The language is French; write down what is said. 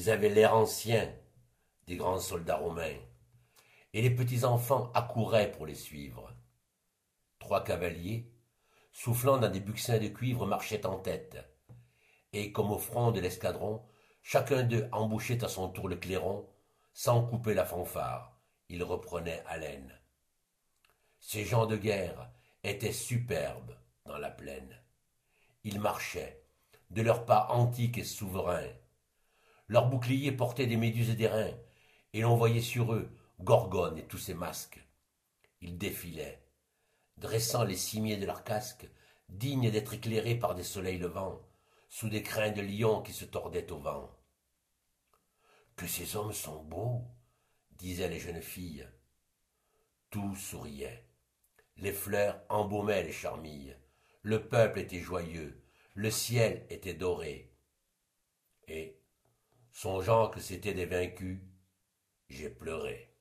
Ils avaient l'air ancien des grands soldats romains, et les petits enfants accouraient pour les suivre. 3 cavaliers, soufflant dans des buccins de cuivre, marchaient en tête, et comme au front de l'escadron, chacun d'eux embouchait à son tour le clairon, sans couper la fanfare. Ils reprenaient haleine. Ces gens de guerre étaient superbes dans la plaine. Ils marchaient, de leurs pas antiques et souverains. Leurs boucliers portaient des méduses d'airain, et l'on voyait sur eux Gorgone et tous ses masques. Ils défilaient, dressant les cimiers de leurs casques, dignes d'être éclairés par des soleils levants, sous des crins de lion qui se tordaient au vent. Que ces hommes sont beaux, disaient les jeunes filles. Tout souriait. Les fleurs embaumaient les charmilles. Le peuple était joyeux. Le ciel était doré. Et, songeant que c'étaient des vaincus, j'ai pleuré.